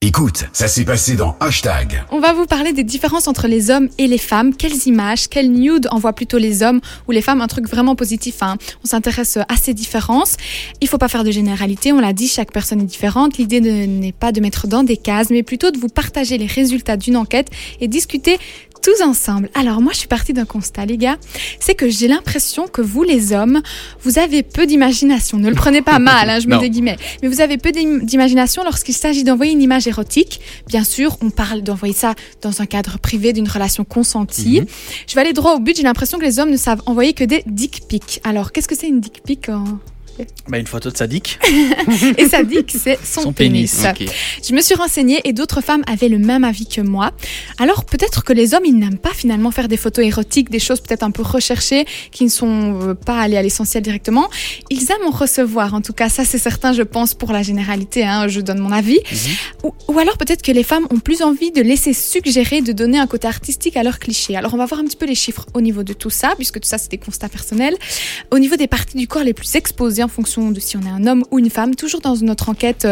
Écoute, ça s'est passé dans Hashtag. On va vous parler des différences entre les hommes et les femmes. Quelles images, quels nudes envoient plutôt les hommes ou les femmes? Un truc vraiment positif. On s'intéresse à ces différences. Il ne faut pas faire de généralité. On l'a dit, chaque personne est différente. L'idée n'est pas de mettre dans des cases, mais plutôt de vous partager les résultats d'une enquête et discuter tous ensemble. Alors moi, je suis partie d'un constat, les gars. C'est que j'ai l'impression que vous, les hommes, vous avez peu d'imagination. Ne le prenez pas mal, je mets des guillemets. Mais vous avez peu d'imagination lorsqu'il s'agit d'envoyer une image érotique. Bien sûr, on parle d'envoyer ça dans un cadre privé, d'une relation consentie. Je vais aller droit au but. J'ai l'impression que les hommes ne savent envoyer que des dick pics. Alors, qu'est-ce que c'est une dick pic Une photo de sa dick. Et sa dick, c'est son pénis. Okay. Je me suis renseignée et d'autres femmes avaient le même avis que moi. Alors peut-être que les hommes, ils n'aiment pas finalement faire des photos érotiques, des choses peut-être un peu recherchées, qui ne sont pas allées à l'essentiel directement. Ils aiment en recevoir, en tout cas, ça c'est certain, je pense, pour la généralité, je donne mon avis. Ou alors peut-être que les femmes ont plus envie de laisser suggérer, de donner un côté artistique à leurs clichés. Alors on va voir un petit peu les chiffres au niveau de tout ça, puisque tout ça c'est des constats personnels. Au niveau des parties du corps les plus exposées, en fonction de si on est un homme ou une femme, toujours dans notre enquête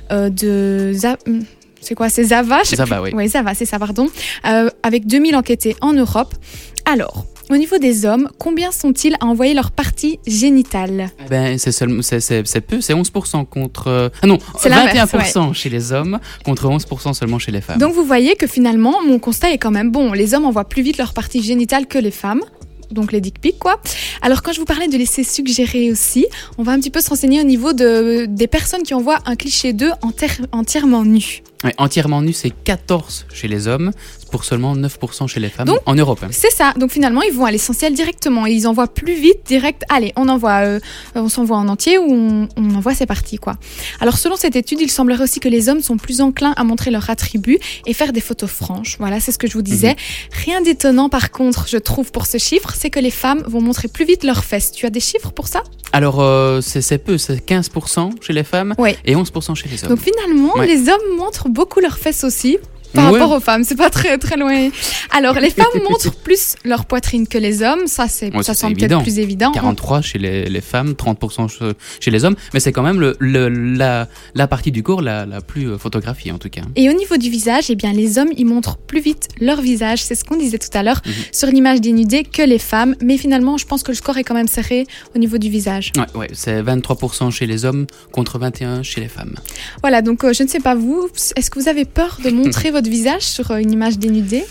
c'est quoi, c'est Zava, oui, Zava, c'est ça, pardon, avec 2000 enquêtés en Europe. Alors, au niveau des hommes, combien sont-ils à envoyer leur partie génitale? C'est peu, c'est 11% contre... c'est 21% chez les hommes contre 11% seulement chez les femmes. Donc vous voyez que finalement, mon constat est quand même bon. Les hommes envoient plus vite leur partie génitale que les femmes. Donc les dick pics, quoi. Alors quand je vous parlais de laisser suggérer aussi, on va un petit peu se renseigner au niveau des personnes qui envoient un cliché d'eux entièrement nu. Ouais, entièrement nu, c'est 14 chez les hommes, pour seulement 9% chez les femmes. Donc, en Europe. C'est ça. Donc finalement, ils vont à l'essentiel directement. Ils envoient plus vite, direct. Allez, on s'envoie en entier ou on envoie ses parties, quoi. Alors selon cette étude, il semblerait aussi que les hommes sont plus enclins à montrer leurs attributs et faire des photos franches. Voilà, c'est ce que je vous disais. Rien d'étonnant par contre, je trouve, pour ce chiffre, c'est que les femmes vont montrer plus vite leurs fesses. Tu as des chiffres pour ça? Alors c'est peu, c'est 15% chez les femmes et 11% chez les hommes. Donc finalement, les hommes montrent beaucoup leurs fesses aussi. Par rapport aux femmes, c'est pas très très loin. Alors, les femmes montrent plus leur poitrine que les hommes, ça semble peut-être plus évident. 43 chez les femmes, 30% chez les hommes, mais c'est quand même la partie du corps la plus photographiée en tout cas. Et au niveau du visage, eh bien les hommes, ils montrent plus vite leur visage, c'est ce qu'on disait tout à l'heure sur l'image dénudée que les femmes, mais finalement, je pense que le score est quand même serré au niveau du visage. Ouais, c'est 23% chez les homms contre 21% chez les femmes. Voilà, donc je ne sais pas vous, est-ce que vous avez peur de montrer votre visage sur une image dénudée?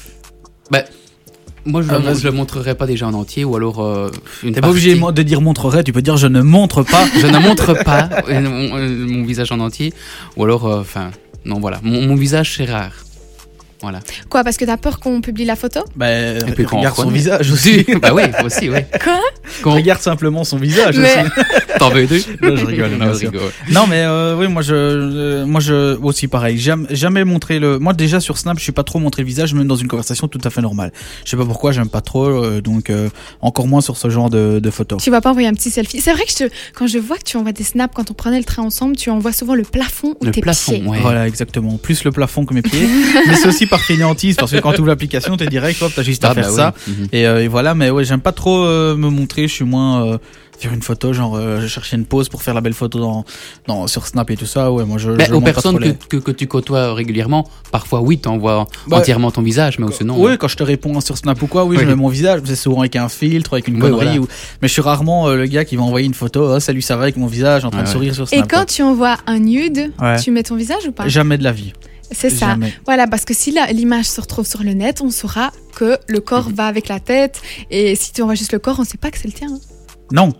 Moi, je le montrerai pas déjà en entier, ou alors une T'es partie. pas obligé de dire montrerai, tu peux dire je ne montre pas. Je ne montre pas mon visage en entier, ou alors, non, voilà, mon visage c'est rare. Voilà. Quoi, parce que t'as peur qu'on publie la photo? Regarde son visage aussi. Oui, aussi, oui. Quoi? Qu'on regarde simplement son visage aussi. T'en veux deux? Non, je rigole. Non, mais oui, moi je aussi pareil. Jamais montré moi déjà sur Snap, je suis pas trop montré le visage, même dans une conversation tout à fait normale. Je sais pas pourquoi, j'aime pas trop, donc encore moins sur ce genre de photos. Tu vas pas envoyer un petit selfie? C'est vrai que quand je vois que tu envoies des snaps quand on prenait le train ensemble, tu envoies souvent le plafond ou tes pieds. Ouais. Voilà, exactement. Plus le plafond que mes pieds. Mais c'est aussi par fainéantise, parce que quand tu ouvres l'application, t'es direct, hop, t'as juste à faire ça. Et voilà, mais ouais, j'aime pas trop me montrer, je suis moins faire une photo, genre je cherchais une pose pour faire la belle photo sur Snap et tout ça. Ouais, moi je aux personnes que tu côtoies régulièrement, parfois oui, t'envoies entièrement ton visage, mais sinon. Oui, quand je te réponds sur Snap ou quoi, je mets mon visage, c'est souvent avec un filtre, avec une connerie. Voilà. Mais je suis rarement le gars qui va envoyer une photo, salut, ça va, avec mon visage en train de sourire sur Snap. Et quand tu envoies un nude, tu mets ton visage ou pas? Jamais de la vie. C'est ça. Jamais. Voilà, parce que si l'image se retrouve sur le net, on saura que le corps va avec la tête. Et si tu envoies juste le corps, on ne sait pas que c'est le tien. Non.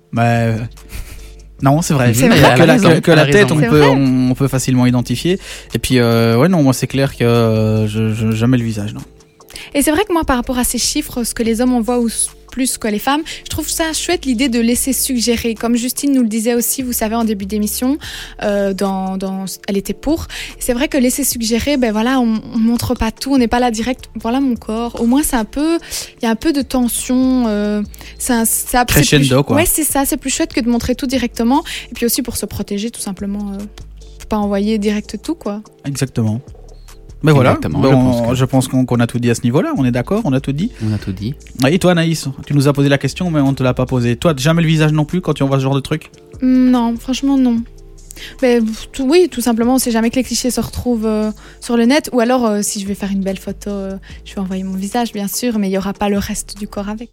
Non, c'est vrai. C'est vrai. Que la tête, on peut facilement identifier. Et puis, non, moi c'est clair que jamais le visage, non. Et c'est vrai que moi, par rapport à ces chiffres, ce que les hommes envoient plus que les femmes, je trouve ça chouette l'idée de laisser suggérer. Comme Justine nous le disait aussi, vous savez, en début d'émission, elle était pour. C'est vrai que laisser suggérer, on montre pas tout, on n'est pas là direct. Voilà mon corps. Au moins, il y a un peu de tension. C'est crescendo, quoi. Ouais, c'est ça. C'est plus chouette que de montrer tout directement. Et puis aussi pour se protéger, tout simplement. Faut pas envoyer direct tout, quoi. Exactement. Mais voilà, je pense qu'on a tout dit à ce niveau-là, on est d'accord, on a tout dit. On a tout dit. Et toi Anaïs, tu nous as posé la question mais on te l'a pas posée. Toi, jamais le visage non plus quand tu envoies ce genre de truc? Non, franchement non. Oui, tout simplement, on sait jamais que les clichés se retrouvent sur le net. Ou alors, si je vais faire une belle photo, je vais envoyer mon visage, bien sûr, mais il n'y aura pas le reste du corps avec.